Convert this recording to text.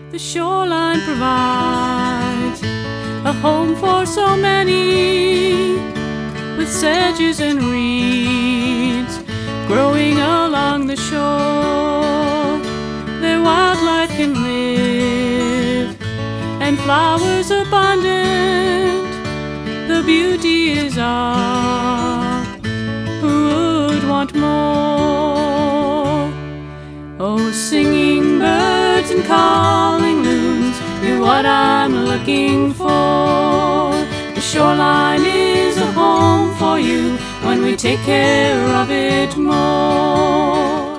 The shoreline provides a home for so many, with sedges and reeds growing along the shore. There wildlife can live and flowers abundant. The beauty is all who would want more. Oh, singing birds and calling loons, you're what I'm looking for. The shoreline is a home for you when we take care of it more.